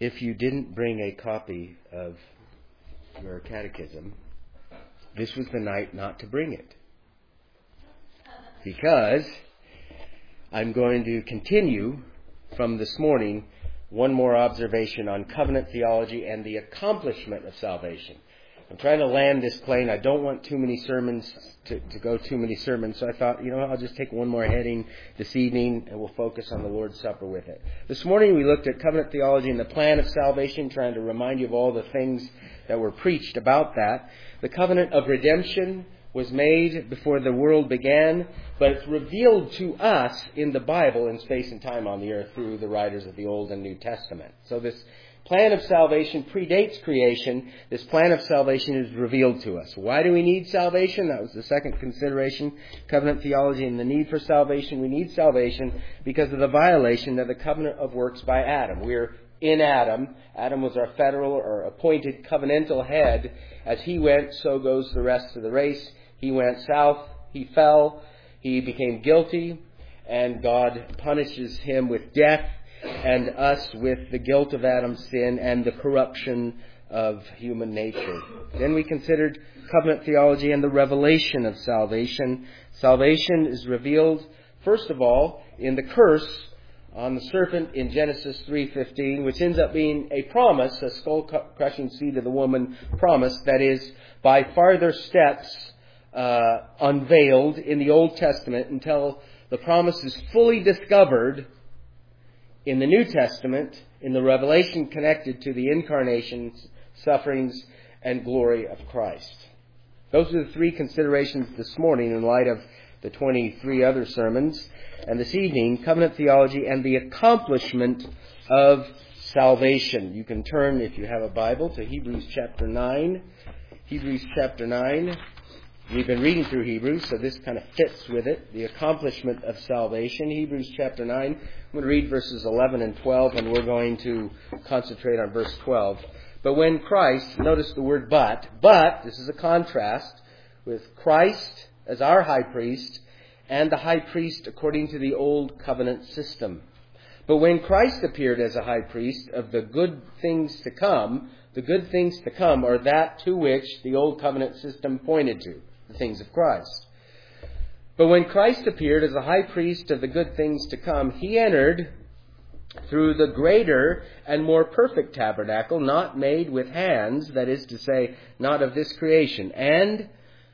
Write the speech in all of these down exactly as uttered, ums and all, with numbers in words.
if you didn't bring a copy of your catechism, this was the night not to bring it. Because I'm going to continue from this morning one more observation on covenant theology and the accomplishment of salvation. I'm trying to land this plane. I don't want too many sermons to, to go too many sermons. So I thought, you know, I'll just take one more heading this evening and we'll focus on the Lord's Supper with it. This morning we looked at covenant theology and the plan of salvation, trying to remind you of all the things that were preached about that. The covenant of redemption was made before the world began, but it's revealed to us in the Bible in space and time on the earth through the writers of the Old and New Testament. So this plan of salvation predates creation. This plan of salvation is revealed to us. Why do we need salvation? That was the second consideration, covenant theology and the need for salvation. We need salvation because of the violation of the covenant of works by Adam. We're in Adam. Adam was our federal or appointed covenantal head. As he went, so goes the rest of the race. He went south, he fell, he became guilty, and God punishes him with death, and us with the guilt of Adam's sin and the corruption of human nature. Then we considered covenant theology and the revelation of salvation. Salvation is revealed, first of all, in the curse on the serpent in Genesis three fifteen, which ends up being a promise, a skull-crushing seed of the woman promise, that is, by farther steps uh, unveiled in the Old Testament until the promise is fully discovered in the New Testament, in the revelation connected to the incarnation, sufferings, and glory of Christ. Those are the three considerations this morning in light of the twenty-three other sermons. And this evening, covenant theology and the accomplishment of salvation. You can turn, if you have a Bible, to Hebrews chapter nine. Hebrews chapter nine. We've been reading through Hebrews, so this kind of fits with it. The accomplishment of salvation. Hebrews chapter nine. I'm going to read verses eleven and twelve, and we're going to concentrate on verse twelve. But when Christ, notice the word but, but, this is a contrast with Christ as our high priest, and the high priest according to the old covenant system. But when Christ appeared as a high priest of the good things to come, the good things to come are that to which the old covenant system pointed to, the things of Christ. But when Christ appeared as a high priest of the good things to come, he entered through the greater and more perfect tabernacle, not made with hands, that is to say, not of this creation, and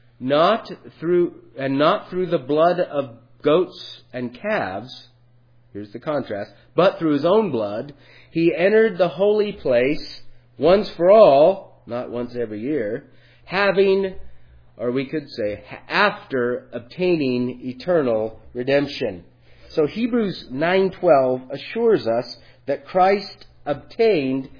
not through and not through the blood of goats and calves. Here's the contrast. But through his own blood, he entered the holy place once for all, not once every year, having, or we could say, after obtaining eternal redemption. So Hebrews nine twelve assures us that Christ obtained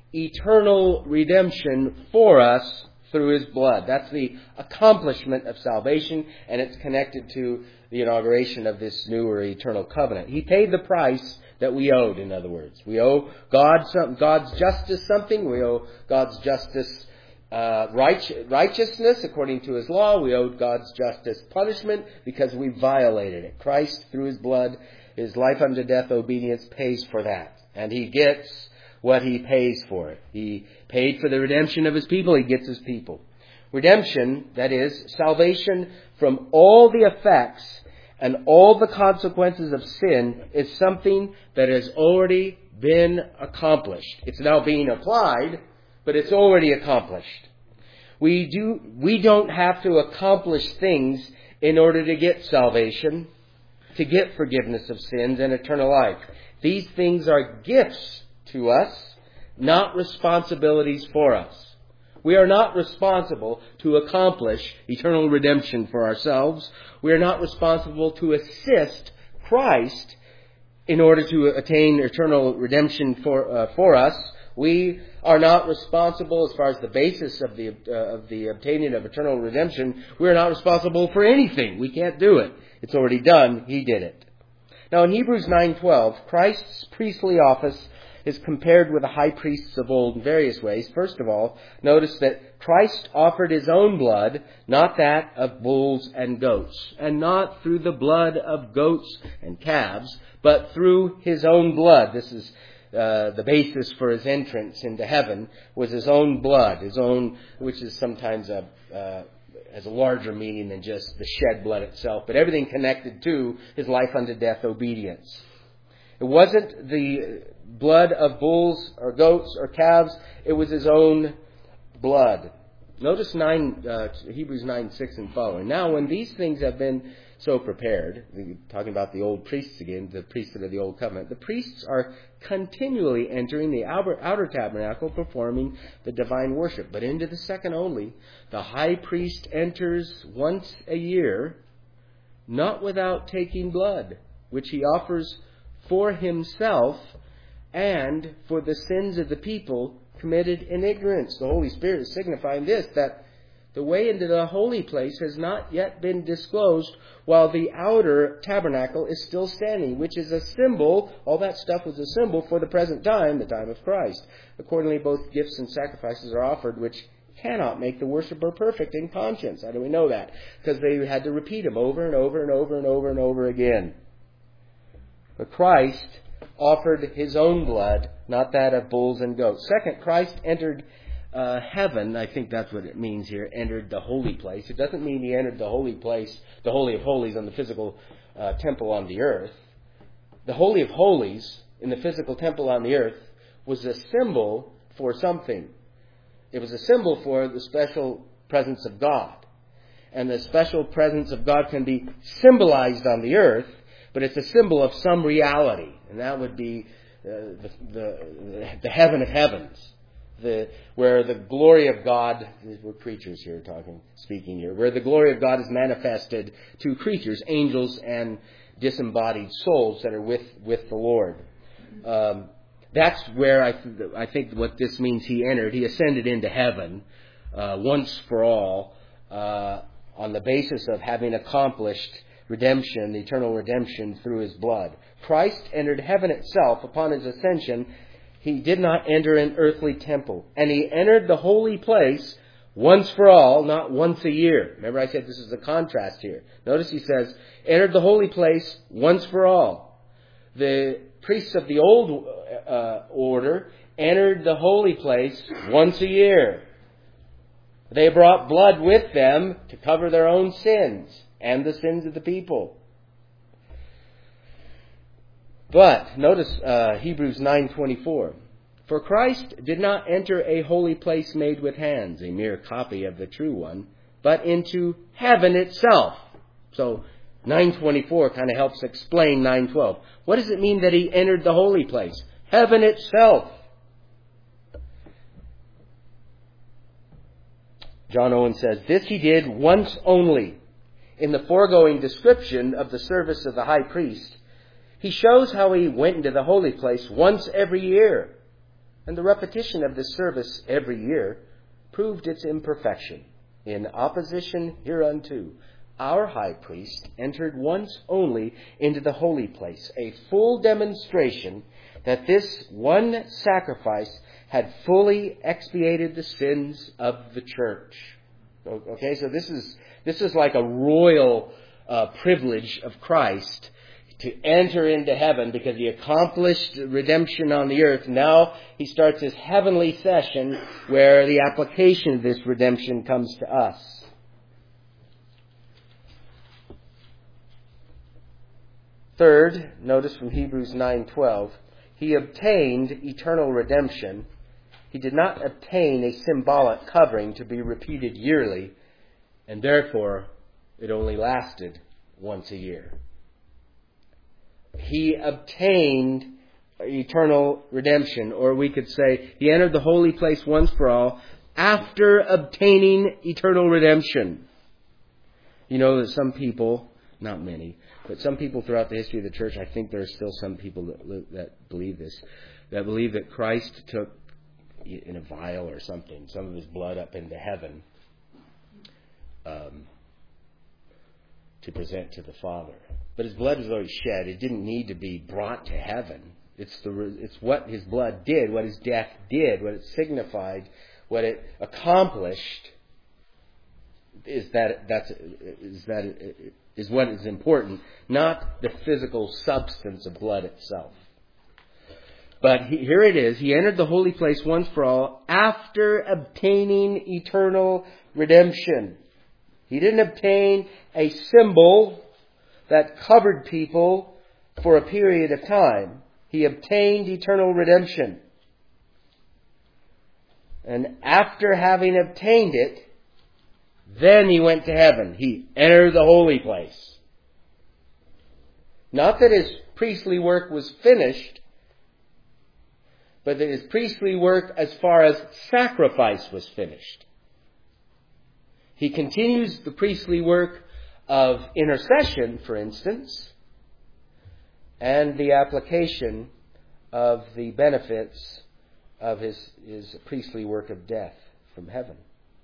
eternal redemption for us through his blood. That's the accomplishment of salvation, and it's connected to the inauguration of this new or eternal covenant. He paid the price that we owed, in other words. We owe God some, God's justice something. We owe God's justice uh, right, righteousness according to his law. We owed God's justice punishment because we violated it. Christ, through his blood, his life unto death obedience, pays for that. And he gets what he pays for it. He paid for the redemption of his people. He gets his people. Redemption, that is, salvation from all the effects and all the consequences of sin, is something that has already been accomplished. It's now being applied, but it's already accomplished. We do, we don't have to accomplish things in order to get salvation, to get forgiveness of sins and eternal life. These things are gifts to us, not responsibilities for us. We are not responsible to accomplish eternal redemption for ourselves. We are not responsible to assist Christ in order to attain eternal redemption for uh, for us. We are not responsible as far as the basis of the uh, of the obtaining of eternal redemption. We are not responsible for anything. We can't do it. It's already done. He did it. Now in Hebrews nine twelve, Christ's priestly office is compared with the high priests of old in various ways. First of all, notice that Christ offered his own blood, not that of bulls and goats, and not through the blood of goats and calves, but through his own blood. This is uh, the basis for his entrance into heaven was his own blood, his own, which is sometimes a uh, has a larger meaning than just the shed blood itself, but everything connected to his life unto death obedience. It wasn't the blood of bulls or goats or calves. It was his own blood. Notice nine, uh, Hebrews nine, six and following. Now, when these things have been so prepared, talking about the old priests again, the priesthood of the old covenant, the priests are continually entering the outer, outer tabernacle, performing the divine worship. But into the second only, the high priest enters once a year, not without taking blood, which he offers for himself and for the sins of the people committed in ignorance. The Holy Spirit is signifying this, that the way into the holy place has not yet been disclosed while the outer tabernacle is still standing, which is a symbol, all that stuff was a symbol for the present time, the time of Christ. Accordingly, both gifts and sacrifices are offered, which cannot make the worshiper perfect in conscience. How do we know that? Because they had to repeat them over and over and over and over and over again. But Christ offered his own blood, not that of bulls and goats. Second, Christ entered uh, heaven. I think that's what it means here, entered the holy place. It doesn't mean he entered the holy place, the Holy of Holies, on the physical uh, temple on the earth. The Holy of Holies in the physical temple on the earth was a symbol for something. It was a symbol for the special presence of God. And the special presence of God can be symbolized on the earth, but it's a symbol of some reality, and that would be uh, the, the the heaven of heavens, the where the glory of God. We're creatures here talking, speaking here, where the glory of God is manifested to creatures, angels, and disembodied souls that are with with the Lord. Um, that's where I th- I think what this means. He entered. He ascended into heaven uh, once for all uh, on the basis of having accomplished redemption, the eternal redemption through his blood. Christ entered heaven itself upon his ascension. He did not enter an earthly temple. And he entered the holy place once for all, not once a year. Remember I said this is a contrast here. Notice he says, entered the holy place once for all. The priests of the old uh, order entered the holy place once a year. They brought blood with them to cover their own sins and the sins of the people. But notice uh, Hebrews nine twenty-four. For Christ did not enter a holy place made with hands, a mere copy of the true one, but into heaven itself. So nine twenty-four kind of helps explain nine twelve. What does it mean that he entered the holy place? Heaven itself. John Owen says, this he did once only. In the foregoing description of the service of the high priest, he shows how he went into the holy place once every year. And the repetition of this service every year proved its imperfection. In opposition hereunto, our high priest entered once only into the holy place, a full demonstration that this one sacrifice had fully expiated the sins of the church. Okay, so this is this is like a royal uh, privilege of Christ to enter into heaven because he accomplished redemption on the earth. Now he starts this heavenly session where the application of this redemption comes to us. Third, notice from Hebrews nine twelve, he obtained eternal redemption. He did not obtain a symbolic covering to be repeated yearly, and therefore it only lasted once a year. He obtained eternal redemption, or we could say he entered the holy place once for all after obtaining eternal redemption. You know that some people, not many, but some people throughout the history of the church, I think there are still some people that, that believe this, that believe that Christ took in a vial or something, some of his blood up into heaven um, to present to the Father. But his blood was already shed. It didn't need to be brought to heaven. It's the it's what his blood did, what his death did, what it signified, what it accomplished. Is that that's is that is what is important, not the physical substance of blood itself. But he, here it is. He entered the holy place once for all after obtaining eternal redemption. He didn't obtain a symbol that covered people for a period of time. He obtained eternal redemption. And after having obtained it, then he went to heaven. He entered the holy place. Not that his priestly work was finished, but that his priestly work as far as sacrifice was finished. He continues the priestly work of intercession, for instance, and the application of the benefits of his, his priestly work of death from heaven.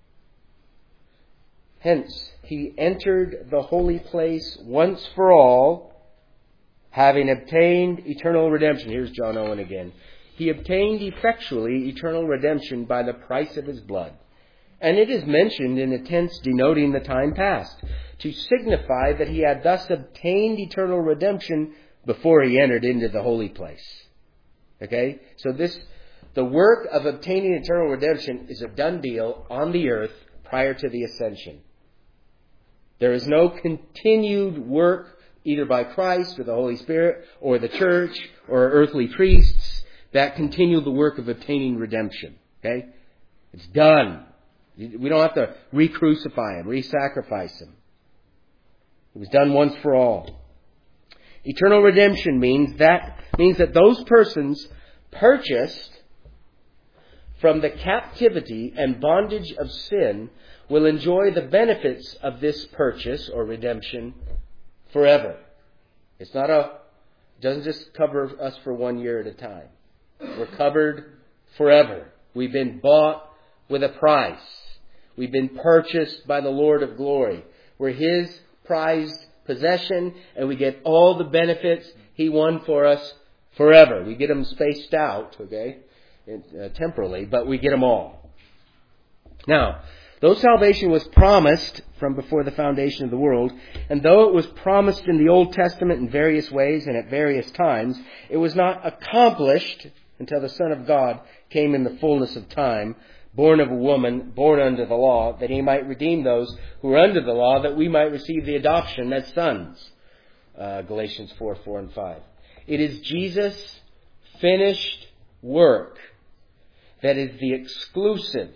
Hence, he entered the holy place once for all, having obtained eternal redemption. Here's John Owen again. He obtained effectually eternal redemption by the price of his blood. And it is mentioned in a tense denoting the time past, to signify that he had thus obtained eternal redemption before he entered into the holy place. Okay? So this, the work of obtaining eternal redemption is a done deal on the earth prior to the ascension. There is no continued work either by Christ or the Holy Spirit or the church or earthly priests that continue the work of obtaining redemption. Okay? It's done. We don't have to re-crucify him, re-sacrifice him. It was done once for all. Eternal redemption means that means that those persons purchased from the captivity and bondage of sin will enjoy the benefits of this purchase or redemption forever. It's not a, it doesn't just cover us for one year at a time. We're covered forever. We've been bought with a price. We've been purchased by the Lord of glory. We're His prized possession, and we get all the benefits He won for us forever. We get them spaced out, okay, uh, temporally, but we get them all. Now, though salvation was promised from before the foundation of the world, and though it was promised in the Old Testament in various ways and at various times, it was not accomplished until the Son of God came in the fullness of time, born of a woman, born under the law, that He might redeem those who were under the law, that we might receive the adoption as sons. Uh, Galatians four, four and five. It is Jesus' finished work that is the exclusive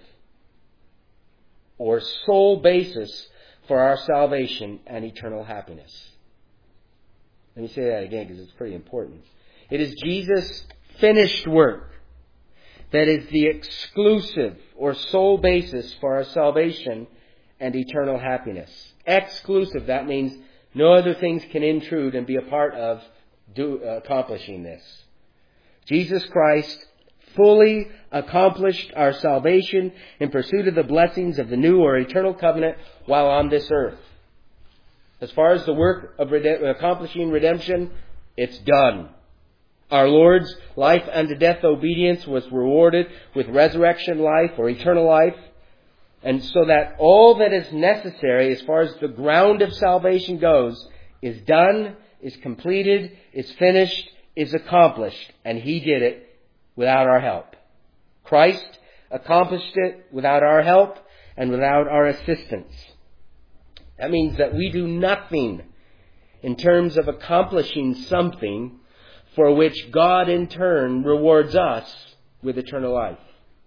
or sole basis for our salvation and eternal happiness. Let me say that again because it's pretty important. It is Jesus' finished work that is the exclusive or sole basis for our salvation and eternal happiness. Exclusive, that means no other things can intrude and be a part of do, uh, accomplishing this. Jesus Christ fully accomplished our salvation in pursuit of the blessings of the new or eternal covenant while on this earth. As far as the work of rede- accomplishing redemption, it's done. Our Lord's life unto death obedience was rewarded with resurrection life or eternal life. And so that all that is necessary as far as the ground of salvation goes is done, is completed, is finished, is accomplished. And He did it without our help. Christ accomplished it without our help and without our assistance. That means that we do nothing in terms of accomplishing something for which God in turn rewards us with eternal life.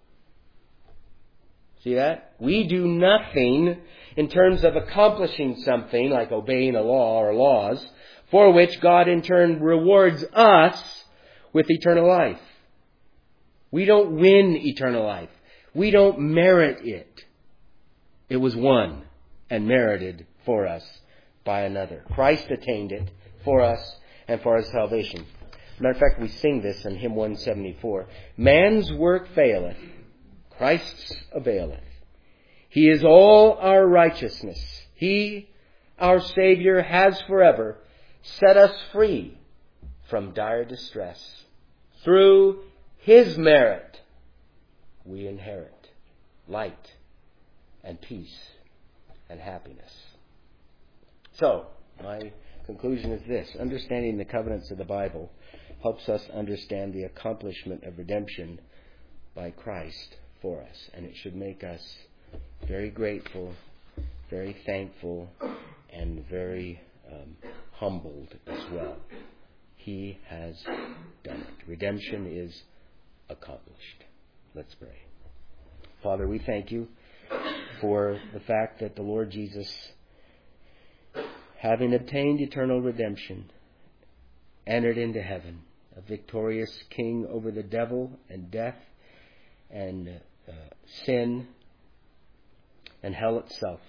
See that? We do nothing in terms of accomplishing something like obeying a law or laws for which God in turn rewards us with eternal life. We don't win eternal life. We don't merit it. It was won and merited for us by another. Christ attained it for us and for our salvation. Matter of fact, we sing this in hymn one seventy-four. Man's work faileth, Christ's availeth. He is all our righteousness. He, our Savior, has forever set us free from dire distress. Through His merit, we inherit light and peace and happiness. So, my conclusion is this. Understanding the covenants of the Bible helps us understand the accomplishment of redemption by Christ for us. And it should make us very grateful, very thankful, and very um, humbled as well. He has done it. Redemption is accomplished. Let's pray. Father, we thank you for the fact that the Lord Jesus, having obtained eternal redemption, entered into heaven, a victorious king over the devil and death and uh, sin and hell itself.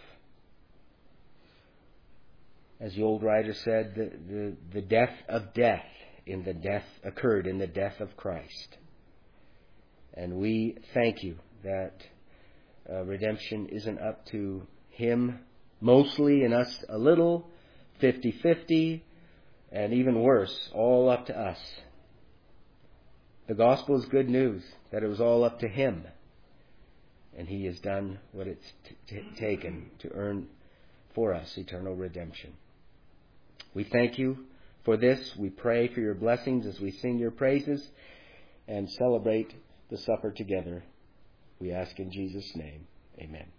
As the old writer said, the, the, the death of death in the death occurred in the death of Christ. And we thank you that uh, redemption isn't up to Him mostly and us a little, fifty-fifty, and even worse, all up to us. The gospel is good news, that it was all up to Him. And He has done what it's t- t- taken to earn for us eternal redemption. We thank you for this. We pray for your blessings as we sing your praises and celebrate the supper together. We ask in Jesus' name. Amen.